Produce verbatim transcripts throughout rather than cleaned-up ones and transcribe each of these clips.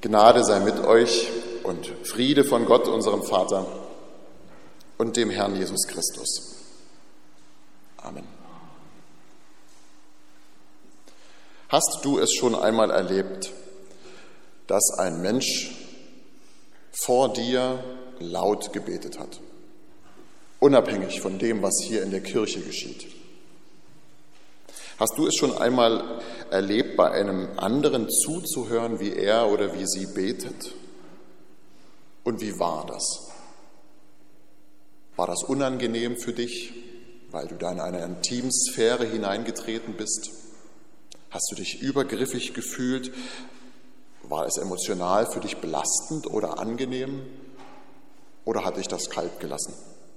Gnade sei mit euch und Friede von Gott, unserem Vater, und dem Herrn Jesus Christus. Amen. Hast du es schon einmal erlebt, dass ein Mensch vor dir laut gebetet hat, unabhängig von dem, was hier in der Kirche geschieht? Hast du es schon einmal erlebt, bei einem anderen zuzuhören, wie er oder wie sie betet? Und wie war das? War das unangenehm für dich, weil du da in eine Intimsphäre hineingetreten bist? Hast du dich übergriffig gefühlt? War es emotional für dich belastend oder angenehm? Oder hat dich das kalt gelassen?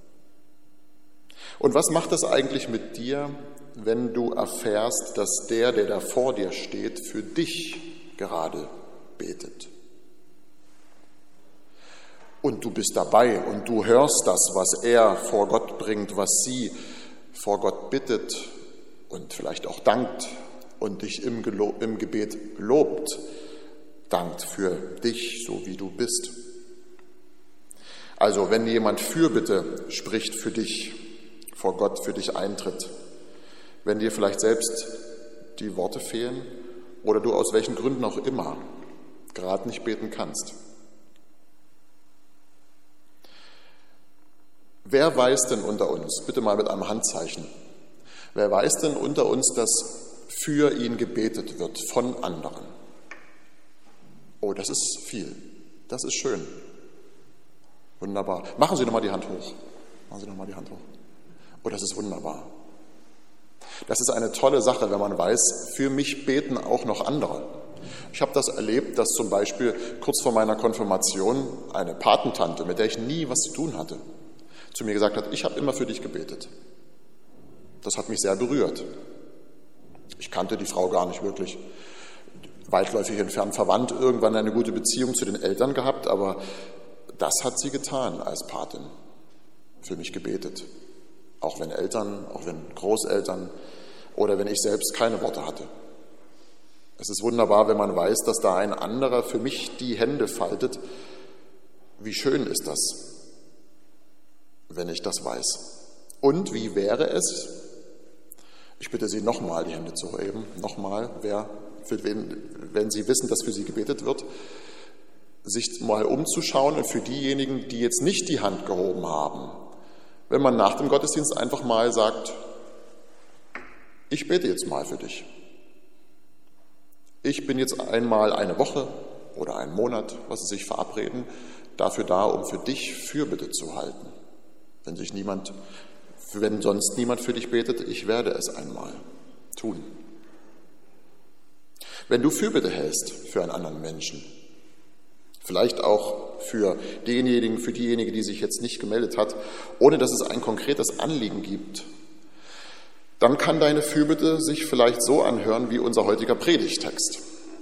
Und was macht das eigentlich mit dir, wenn du erfährst, dass der, der da vor dir steht, für dich gerade betet? Und du bist dabei und du hörst das, was er vor Gott bringt, was sie vor Gott bittet und vielleicht auch dankt und dich im, Gelo- im Gebet lobt, dankt für dich, so wie du bist. Also wenn jemand Fürbitte spricht für dich, vor Gott für dich eintritt, wenn dir vielleicht selbst die Worte fehlen oder du aus welchen Gründen auch immer gerade nicht beten kannst. Wer weiß denn unter uns, bitte mal mit einem Handzeichen, wer weiß denn unter uns, dass für ihn gebetet wird von anderen? Oh, das ist viel, das ist schön. Wunderbar. Machen Sie nochmal die Hand hoch. Machen Sie nochmal die Hand hoch. Oh, das ist wunderbar. Das ist eine tolle Sache, wenn man weiß, für mich beten auch noch andere. Ich habe das erlebt, dass zum Beispiel kurz vor meiner Konfirmation eine Patentante, mit der ich nie was zu tun hatte, zu mir gesagt hat, ich habe immer für dich gebetet. Das hat mich sehr berührt. Ich kannte die Frau gar nicht wirklich. Weitläufig entfernt verwandt, irgendwann eine gute Beziehung zu den Eltern gehabt, aber das hat sie getan als Patin, für mich gebetet. Auch wenn Eltern, auch wenn Großeltern oder wenn ich selbst keine Worte hatte. Es ist wunderbar, wenn man weiß, dass da ein anderer für mich die Hände faltet. Wie schön ist das, wenn ich das weiß. Und wie wäre es, ich bitte Sie nochmal die Hände zu heben, nochmal, wer, für wen, wenn Sie wissen, dass für Sie gebetet wird, sich mal umzuschauen und für diejenigen, die jetzt nicht die Hand gehoben haben, wenn man nach dem Gottesdienst einfach mal sagt, ich bete jetzt mal für dich. Ich bin jetzt einmal eine Woche oder einen Monat, was Sie sich verabreden, dafür da, um für dich Fürbitte zu halten. Wenn sich niemand, wenn sonst niemand für dich betet, ich werde es einmal tun. Wenn du Fürbitte hältst für einen anderen Menschen, vielleicht auch für denjenigen, für diejenige, die sich jetzt nicht gemeldet hat, ohne dass es ein konkretes Anliegen gibt, dann kann deine Fürbitte sich vielleicht so anhören wie unser heutiger Predigttext.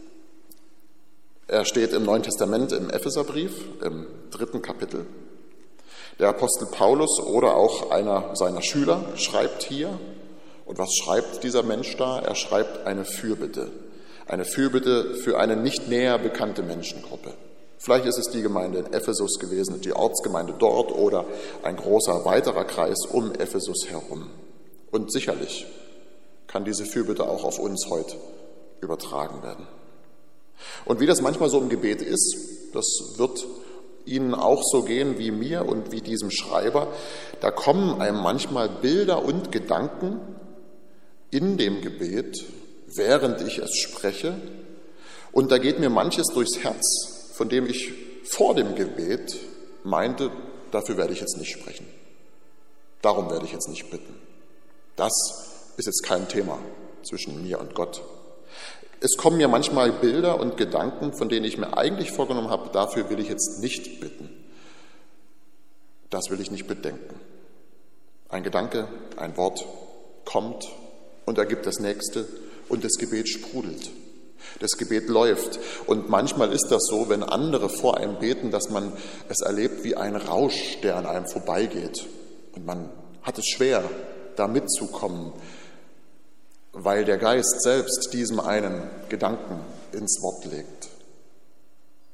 Er steht im Neuen Testament im Epheserbrief, im dritten Kapitel. Der Apostel Paulus oder auch einer seiner Schüler schreibt hier, und was schreibt dieser Mensch da? Er schreibt eine Fürbitte, eine Fürbitte für eine nicht näher bekannte Menschengruppe. Vielleicht ist es die Gemeinde in Ephesus gewesen, die Ortsgemeinde dort oder ein großer weiterer Kreis um Ephesus herum. Und sicherlich kann diese Fürbitte auch auf uns heute übertragen werden. Und wie das manchmal so im Gebet ist, das wird Ihnen auch so gehen wie mir und wie diesem Schreiber, da kommen einem manchmal Bilder und Gedanken in dem Gebet, während ich es spreche, und da geht mir manches durchs Herz, von dem ich vor dem Gebet meinte, dafür werde ich jetzt nicht sprechen. Darum werde ich jetzt nicht bitten. Das ist jetzt kein Thema zwischen mir und Gott. Es kommen mir manchmal Bilder und Gedanken, von denen ich mir eigentlich vorgenommen habe, dafür will ich jetzt nicht bitten. Das will ich nicht bedenken. Ein Gedanke, ein Wort kommt und ergibt das nächste und das Gebet sprudelt. Das Gebet läuft. Und manchmal ist das so, wenn andere vor einem beten, dass man es erlebt wie ein Rausch, der an einem vorbeigeht. Und man hat es schwer, da mitzukommen, weil der Geist selbst diesem einen Gedanken ins Wort legt.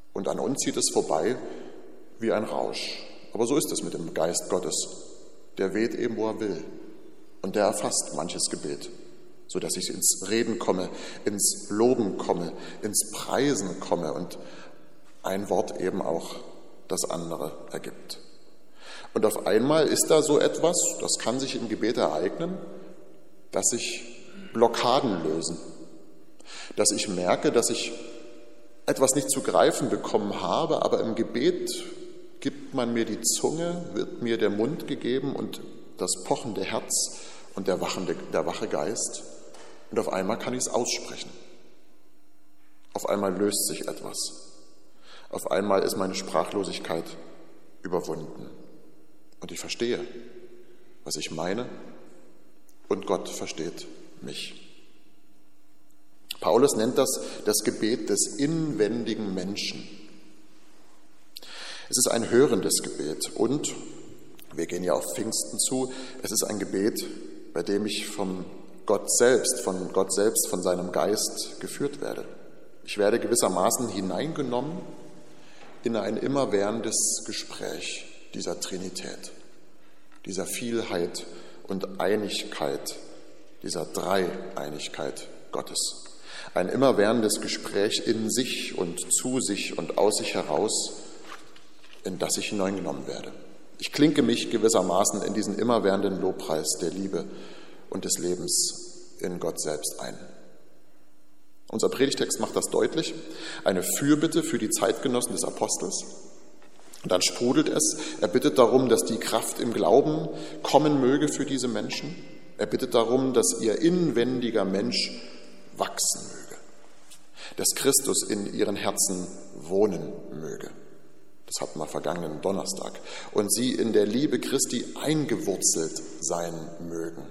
Und an uns zieht es vorbei wie ein Rausch. Aber so ist es mit dem Geist Gottes. Der weht eben, wo er will. Und der erfasst manches Gebet, sodass ich ins Reden komme, ins Loben komme, ins Preisen komme und ein Wort eben auch das andere ergibt. Und auf einmal ist da so etwas, das kann sich im Gebet ereignen, dass sich Blockaden lösen, dass ich merke, dass ich etwas nicht zu greifen bekommen habe, aber im Gebet gibt man mir die Zunge, wird mir der Mund gegeben und das pochende Herz und der, wachende, der wache Geist. Und auf einmal kann ich es aussprechen. Auf einmal löst sich etwas. Auf einmal ist meine Sprachlosigkeit überwunden. Und ich verstehe, was ich meine, und Gott versteht mich. Paulus nennt das das Gebet des inwendigen Menschen. Es ist ein hörendes Gebet und, wir gehen ja auf Pfingsten zu, es ist ein Gebet, bei dem ich vom Gott selbst, von Gott selbst, von seinem Geist geführt werde. Ich werde gewissermaßen hineingenommen in ein immerwährendes Gespräch dieser Trinität, dieser Vielheit und Einigkeit, dieser Dreieinigkeit Gottes. Ein immerwährendes Gespräch in sich und zu sich und aus sich heraus, in das ich hineingenommen werde. Ich klinke mich gewissermaßen in diesen immerwährenden Lobpreis der Liebe und des Lebens in Gott selbst ein. Unser Predigtext macht das deutlich, eine Fürbitte für die Zeitgenossen des Apostels. Und dann sprudelt es, er bittet darum, dass die Kraft im Glauben kommen möge für diese Menschen. Er bittet darum, dass ihr inwendiger Mensch wachsen möge, dass Christus in ihren Herzen wohnen möge. Das hatten wir vergangenen Donnerstag. Und sie in der Liebe Christi eingewurzelt sein mögen.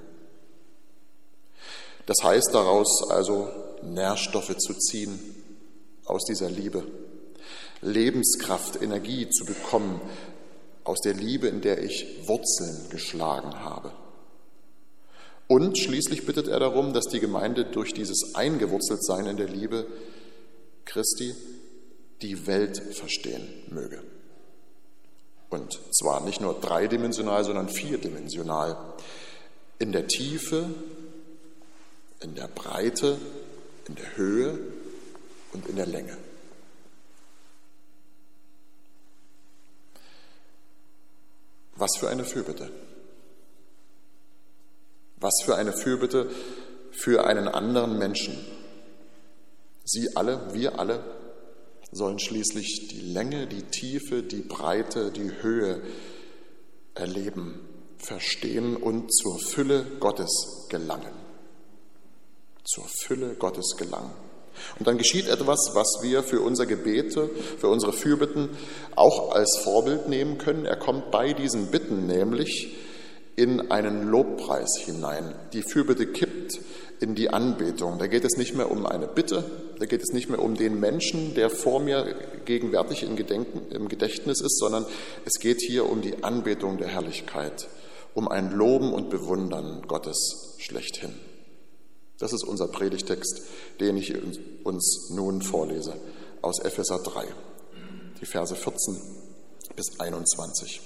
Das heißt daraus also, Nährstoffe zu ziehen aus dieser Liebe, Lebenskraft, Energie zu bekommen aus der Liebe, in der ich Wurzeln geschlagen habe. Und schließlich bittet er darum, dass die Gemeinde durch dieses Eingewurzeltsein in der Liebe Christi die Welt verstehen möge. Und zwar nicht nur dreidimensional, sondern vierdimensional. In der Tiefe, in der Breite, in der Höhe und in der Länge. Was für eine Fürbitte. Was für eine Fürbitte für einen anderen Menschen. Sie alle, wir alle, sollen schließlich die Länge, die Tiefe, die Breite, die Höhe erleben, verstehen und zur Fülle Gottes gelangen. Zur Fülle Gottes gelangen. Und dann geschieht etwas, was wir für unsere Gebete, für unsere Fürbitten auch als Vorbild nehmen können. Er kommt bei diesen Bitten nämlich in einen Lobpreis hinein. Die Fürbitte kippt in die Anbetung. Da geht es nicht mehr um eine Bitte, da geht es nicht mehr um den Menschen, der vor mir gegenwärtig im, Gedenken, im Gedächtnis ist, sondern es geht hier um die Anbetung der Herrlichkeit, um ein Loben und Bewundern Gottes schlechthin. Das ist unser Predigtext, den ich uns nun vorlese, aus Epheser drei, die Verse vierzehn bis einundzwanzig.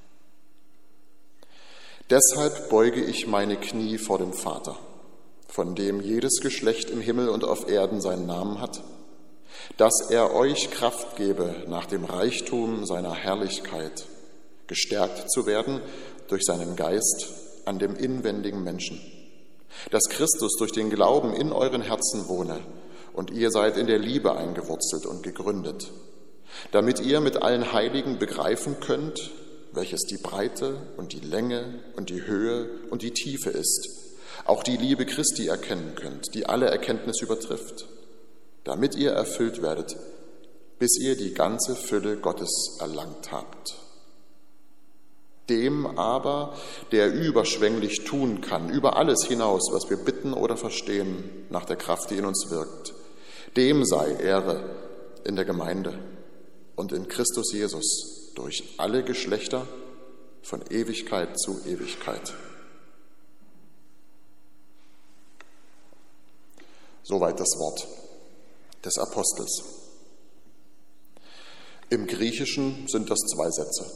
Deshalb beuge ich meine Knie vor dem Vater, von dem jedes Geschlecht im Himmel und auf Erden seinen Namen hat, dass er euch Kraft gebe, nach dem Reichtum seiner Herrlichkeit gestärkt zu werden durch seinen Geist an dem inwendigen Menschen, dass Christus durch den Glauben in euren Herzen wohne und ihr seid in der Liebe eingewurzelt und gegründet, damit ihr mit allen Heiligen begreifen könnt, welches die Breite und die Länge und die Höhe und die Tiefe ist, auch die Liebe Christi erkennen könnt, die alle Erkenntnis übertrifft, damit ihr erfüllt werdet, bis ihr die ganze Fülle Gottes erlangt habt. Dem aber, der überschwänglich tun kann, über alles hinaus, was wir bitten oder verstehen, nach der Kraft, die in uns wirkt, dem sei Ehre in der Gemeinde und in Christus Jesus durch alle Geschlechter von Ewigkeit zu Ewigkeit. Soweit das Wort des Apostels. Im Griechischen sind das zwei Sätze.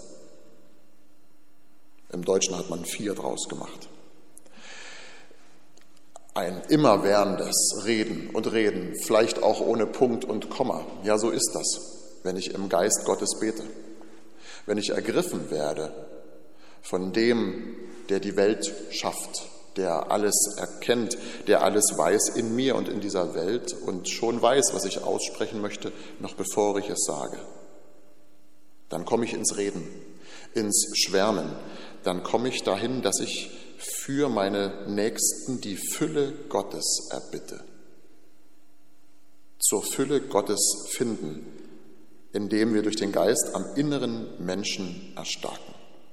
Im Deutschen hat man vier draus gemacht. Ein immerwährendes Reden und Reden, vielleicht auch ohne Punkt und Komma. Ja, so ist das, wenn ich im Geist Gottes bete. Wenn ich ergriffen werde von dem, der die Welt schafft, der alles erkennt, der alles weiß in mir und in dieser Welt und schon weiß, was ich aussprechen möchte, noch bevor ich es sage. Dann komme ich ins Reden, ins Schwärmen. Dann komme ich dahin, dass ich für meine Nächsten die Fülle Gottes erbitte. Zur Fülle Gottes finden, indem wir durch den Geist am inneren Menschen erstarken.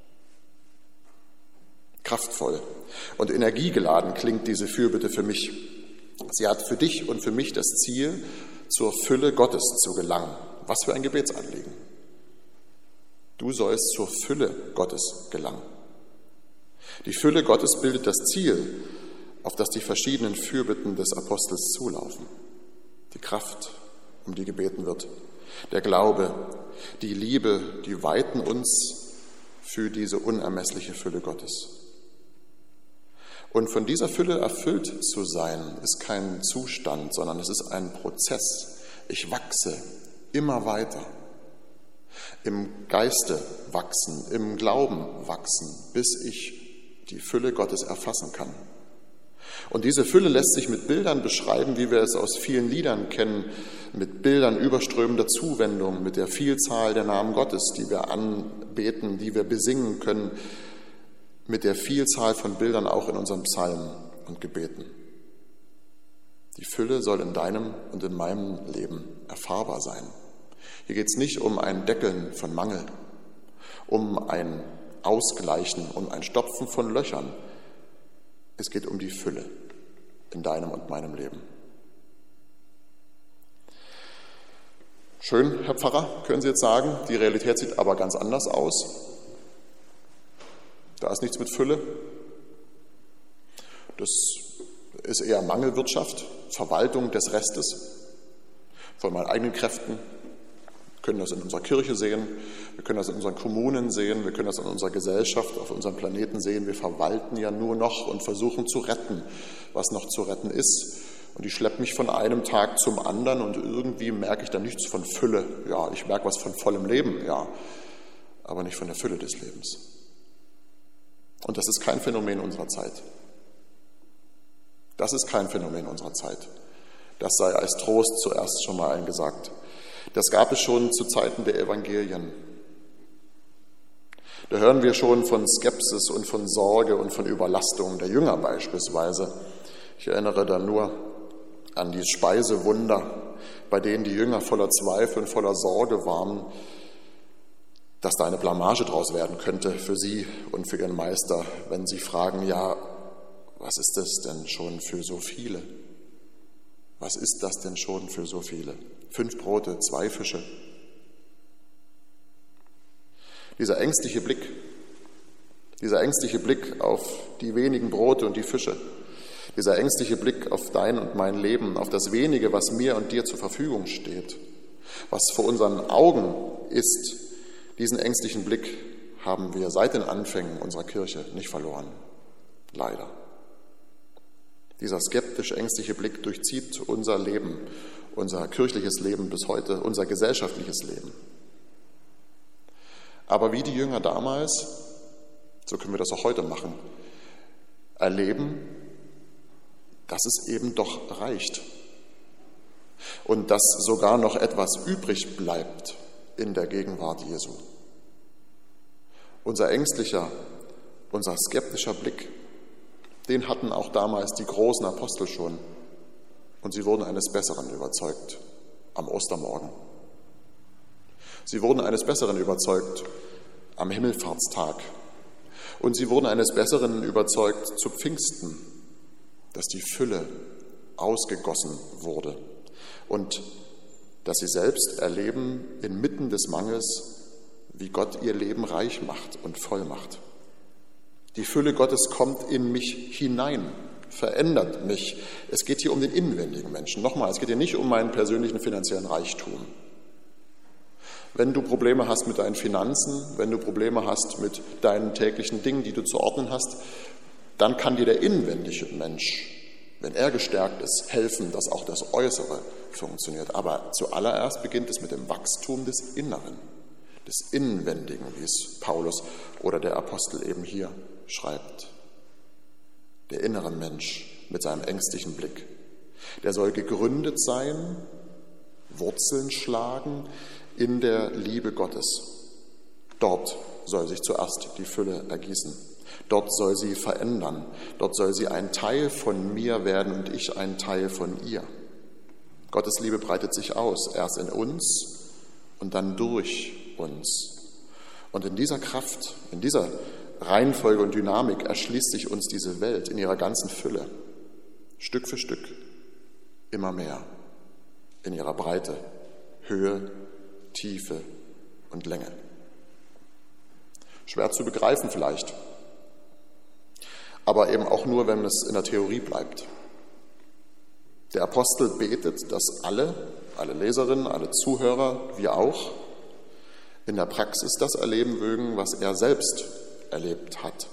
Kraftvoll und energiegeladen klingt diese Fürbitte für mich. Sie hat für dich und für mich das Ziel, zur Fülle Gottes zu gelangen. Was für ein Gebetsanliegen. Du sollst zur Fülle Gottes gelangen. Die Fülle Gottes bildet das Ziel, auf das die verschiedenen Fürbitten des Apostels zulaufen. Die Kraft, um die gebeten wird, der Glaube, die Liebe, die weiten uns für diese unermessliche Fülle Gottes. Und von dieser Fülle erfüllt zu sein, ist kein Zustand, sondern es ist ein Prozess. Ich wachse immer weiter. Im Geiste wachsen, im Glauben wachsen, bis ich die Fülle Gottes erfassen kann. Und diese Fülle lässt sich mit Bildern beschreiben, wie wir es aus vielen Liedern kennen, mit Bildern überströmender Zuwendung, mit der Vielzahl der Namen Gottes, die wir anbeten, die wir besingen können, mit der Vielzahl von Bildern auch in unseren Psalmen und Gebeten. Die Fülle soll in deinem und in meinem Leben erfahrbar sein. Hier geht es nicht um ein Deckeln von Mangel, um ein Ausgleichen, um ein Stopfen von Löchern. Es geht um die Fülle in deinem und meinem Leben. Schön, Herr Pfarrer, können Sie jetzt sagen, die Realität sieht aber ganz anders aus. Da ist nichts mit Fülle. Das ist eher Mangelwirtschaft, Verwaltung des Restes von meinen eigenen Kräften. Wir können das in unserer Kirche sehen, wir können das in unseren Kommunen sehen, wir können das in unserer Gesellschaft, auf unserem Planeten sehen. Wir verwalten ja nur noch und versuchen zu retten, was noch zu retten ist. Und ich schleppe mich von einem Tag zum anderen und irgendwie merke ich dann nichts von Fülle. Ja, ich merke was von vollem Leben, ja, aber nicht von der Fülle des Lebens. Und das ist kein Phänomen unserer Zeit. Das ist kein Phänomen unserer Zeit. Das sei als Trost zuerst schon mal eingesagt. Das gab es schon zu Zeiten der Evangelien. Da hören wir schon von Skepsis und von Sorge und von Überlastung der Jünger beispielsweise. Ich erinnere da nur an die Speisewunder, bei denen die Jünger voller Zweifel und voller Sorge waren, dass da eine Blamage draus werden könnte für sie und für ihren Meister, wenn sie fragen, ja, was ist das denn schon für so viele? Was ist das denn schon für so viele? Fünf Brote, zwei Fische. Dieser ängstliche Blick, dieser ängstliche Blick auf die wenigen Brote und die Fische, dieser ängstliche Blick auf dein und mein Leben, auf das Wenige, was mir und dir zur Verfügung steht, was vor unseren Augen ist, diesen ängstlichen Blick haben wir seit den Anfängen unserer Kirche nicht verloren. Leider. Dieser skeptisch-ängstliche Blick durchzieht unser Leben, unser kirchliches Leben bis heute, unser gesellschaftliches Leben. Aber wie die Jünger damals, so können wir das auch heute machen, erleben, dass es eben doch reicht und dass sogar noch etwas übrig bleibt in der Gegenwart Jesu. Unser ängstlicher, unser skeptischer Blick, den hatten auch damals die großen Apostel schon und sie wurden eines Besseren überzeugt am Ostermorgen. Sie wurden eines Besseren überzeugt am Himmelfahrtstag und sie wurden eines Besseren überzeugt zu Pfingsten, dass die Fülle ausgegossen wurde und dass sie selbst erleben inmitten des Mangels, wie Gott ihr Leben reich macht und voll macht. Die Fülle Gottes kommt in mich hinein, verändert mich. Es geht hier um den inwendigen Menschen. Nochmal, es geht hier nicht um meinen persönlichen finanziellen Reichtum, Wenn du Probleme hast mit deinen Finanzen, wenn du Probleme hast mit deinen täglichen Dingen, die du zu ordnen hast, dann kann dir der inwendige Mensch, wenn er gestärkt ist, helfen, dass auch das Äußere funktioniert. Aber zuallererst beginnt es mit dem Wachstum des Inneren, des Inwendigen, wie es Paulus oder der Apostel eben hier schreibt. Der innere Mensch mit seinem ängstlichen Blick, der soll gegründet sein, Wurzeln schlagen in der Liebe Gottes. Dort soll sich zuerst die Fülle ergießen. Dort soll sie verändern. Dort soll sie ein Teil von mir werden und ich ein Teil von ihr. Gottes Liebe breitet sich aus, erst in uns und dann durch uns. Und in dieser Kraft, in dieser Reihenfolge und Dynamik erschließt sich uns diese Welt in ihrer ganzen Fülle. Stück für Stück, immer mehr, in ihrer Breite, Höhe, Tiefe und Länge. Schwer zu begreifen vielleicht, aber eben auch nur, wenn es in der Theorie bleibt. Der Apostel betet, dass alle, alle Leserinnen, alle Zuhörer, wir auch, in der Praxis das erleben mögen, was er selbst erlebt hat.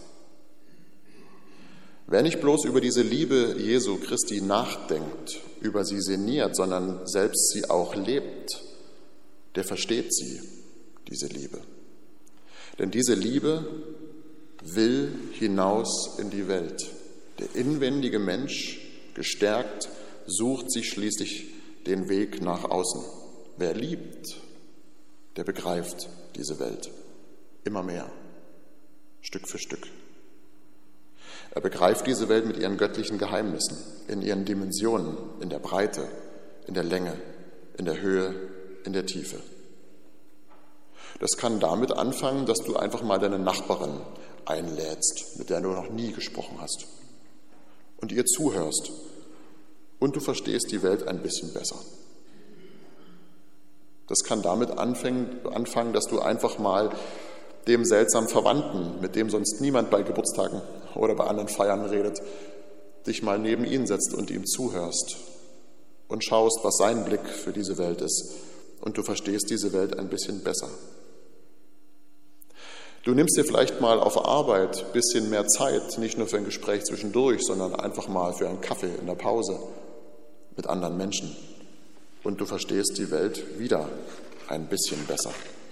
Wer nicht bloß über diese Liebe Jesu Christi nachdenkt, über sie sinniert, sondern selbst sie auch lebt, der versteht sie, diese Liebe. Denn diese Liebe will hinaus in die Welt. Der inwendige Mensch, gestärkt, sucht sich schließlich den Weg nach außen. Wer liebt, der begreift diese Welt immer mehr, Stück für Stück. Er begreift diese Welt mit ihren göttlichen Geheimnissen, in ihren Dimensionen, in der Breite, in der Länge, in der Höhe, in der Tiefe. Das kann damit anfangen, dass du einfach mal deine Nachbarin einlädst, mit der du noch nie gesprochen hast, und ihr zuhörst und du verstehst die Welt ein bisschen besser. Das kann damit anfangen, dass du einfach mal dem seltsamen Verwandten, mit dem sonst niemand bei Geburtstagen oder bei anderen Feiern redet, dich mal neben ihn setzt und ihm zuhörst und schaust, was sein Blick für diese Welt ist, und du verstehst diese Welt ein bisschen besser. Du nimmst dir vielleicht mal auf Arbeit ein bisschen mehr Zeit, nicht nur für ein Gespräch zwischendurch, sondern einfach mal für einen Kaffee in der Pause mit anderen Menschen, und du verstehst die Welt wieder ein bisschen besser.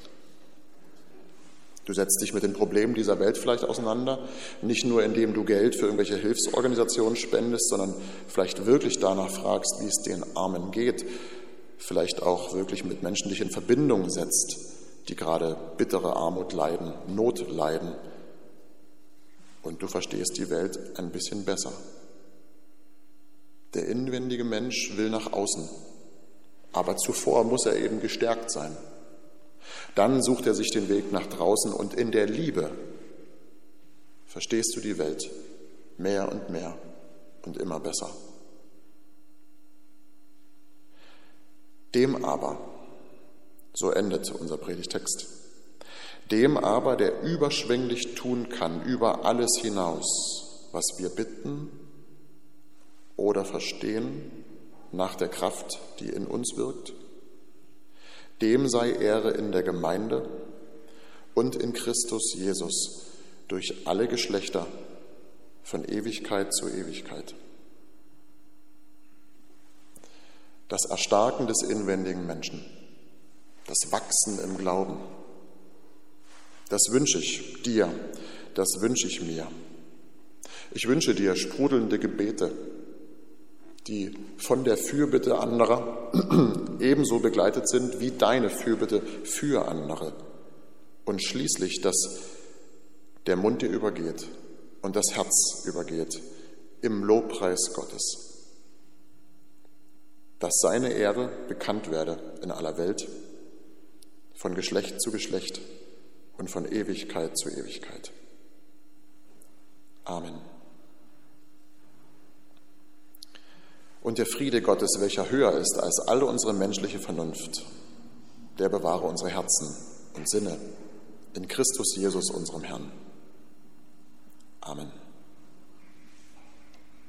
Du setzt dich mit den Problemen dieser Welt vielleicht auseinander, nicht nur indem du Geld für irgendwelche Hilfsorganisationen spendest, sondern vielleicht wirklich danach fragst, wie es den Armen geht, vielleicht auch wirklich mit Menschen dich in Verbindung setzt, die gerade bittere Armut leiden, Not leiden, und du verstehst die Welt ein bisschen besser. Der inwendige Mensch will nach außen, aber zuvor muss er eben gestärkt sein. Dann sucht er sich den Weg nach draußen, und in der Liebe verstehst du die Welt mehr und mehr und immer besser. Dem aber, so endet unser Predigtext, dem aber, der überschwänglich tun kann, über alles hinaus, was wir bitten oder verstehen, nach der Kraft, die in uns wirkt, dem sei Ehre in der Gemeinde und in Christus Jesus durch alle Geschlechter, von Ewigkeit zu Ewigkeit. Das Erstarken des inwendigen Menschen, das Wachsen im Glauben, das wünsche ich dir, das wünsche ich mir. Ich wünsche dir sprudelnde Gebete, die von der Fürbitte anderer ebenso begleitet sind wie deine Fürbitte für andere. Und schließlich, dass der Mund dir übergeht und das Herz übergeht im Lobpreis Gottes. Dass seine Ehre bekannt werde in aller Welt, von Geschlecht zu Geschlecht und von Ewigkeit zu Ewigkeit. Amen. Und der Friede Gottes, welcher höher ist als alle unsere menschliche Vernunft, der bewahre unsere Herzen und Sinne in Christus Jesus, unserem Herrn. Amen.